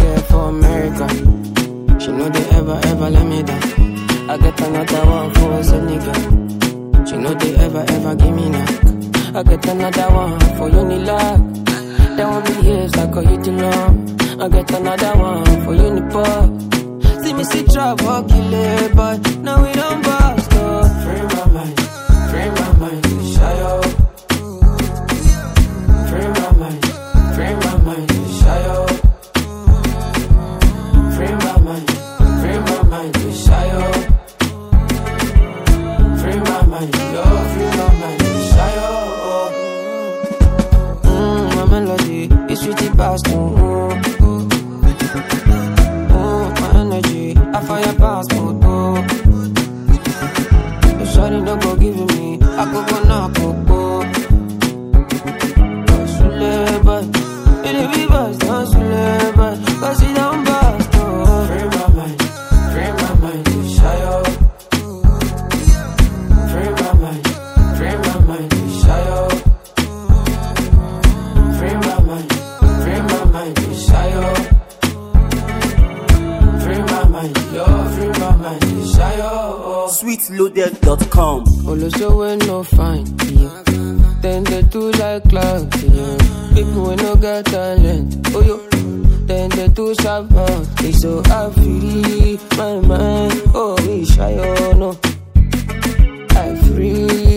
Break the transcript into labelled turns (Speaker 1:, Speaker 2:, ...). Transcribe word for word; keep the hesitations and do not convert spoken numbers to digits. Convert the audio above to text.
Speaker 1: girl for America. She know they ever, ever let me down. I get another one for Senegal. She know they ever, ever give me knock. I get another one for Unilag. That one be years like a hit long. I get another one for Unipop. See me see trouble, kill it, but now we don't bust, no. Free my mind, free my mind, shy out. Free my mind, free my mind, shy out. Free my mind, free my mind, shy out. Free my mind, yo, free my mind, shy out. Mmm, my melody is sweetie past, mm, mm, my energy, I fire passport, oh. The shawty no go giving me, I go go knock, go go. But it be bust, don't sleep, but cause it don't bust, oh. Free my mind, free my mind, shy out. Free my mind, free my mind, shy out. Free my mind, free my mind, shy out. Free my mind, yo, free my mind, shy out.
Speaker 2: sweet loaded dot com.
Speaker 1: All so when no fine, yeah. Then they do like clouds, yeah. People with no get talent, oh yo. Then they do sharp mouth. They so I free my mind, oh we shy, oh no. I free